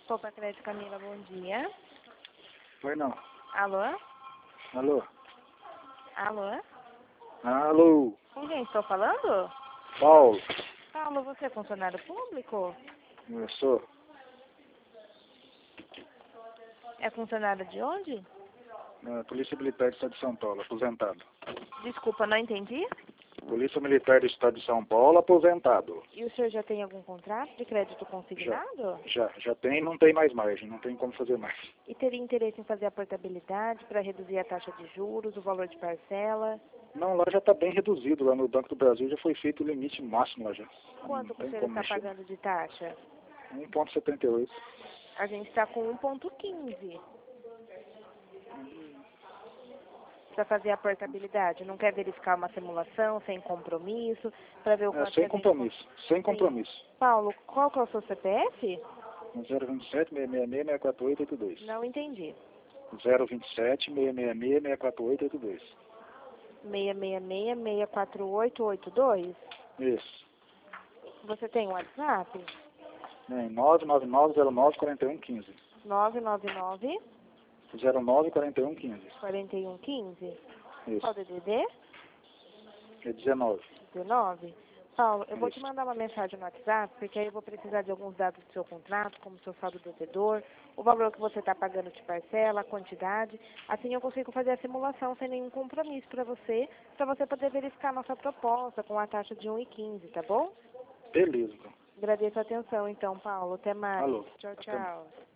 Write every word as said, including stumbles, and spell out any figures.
Poupa Crédito Camila, bom dia. Foi não. Alô? Alô? Alô? Alô? Com quem estou falando? Paulo? Paulo, você é funcionário público? Eu sou. É funcionário de onde? É, Polícia Militar do Estado de São Paulo, aposentado. Desculpa, não entendi. Polícia Militar do Estado de São Paulo, aposentado. E o senhor já tem algum contrato de crédito consignado? Já, já tem, não tem mais margem, não tem como fazer mais. E teria interesse em fazer a portabilidade para reduzir a taxa de juros, o valor de parcela? Não, lá já está bem reduzido, lá no Banco do Brasil já foi feito o limite máximo lá já. Quanto Não que o tem senhor como está mexer. pagando de taxa? um vírgula setenta e oito. A gente está com um ponto quinze. Para fazer a portabilidade. Não quer verificar uma simulação sem compromisso, para ver o É, quanto sem que a gente... compromisso, sem compromisso. Paulo, qual que é o seu C P F? zero vinte e sete, seis seis seis, seis quatro oito oito dois. Não entendi. zero vinte e sete, seis seis seis, seis quatro oito oito dois. seis seis seis, seis quatro oito oito dois? Isso. Você tem um WhatsApp? nove nove nove zero nove quatro um um cinco. nove nove nove, zero nove quatro um um cinco. quatro um um cinco? Qual Isso. D D D? É dezenove. dezenove? Paulo, eu vou te Isso. mandar uma mensagem no WhatsApp, porque aí eu vou precisar de alguns dados do seu contrato, como seu saldo devedor, o valor que você está pagando de parcela, a quantidade. Assim eu consigo fazer a simulação sem nenhum compromisso para você, para você poder verificar a nossa proposta com a taxa de um vírgula quinze, tá bom? Beleza, então. Agradeço a atenção, então, Paulo. Até mais. Alô. Tchau, Até mais. tchau.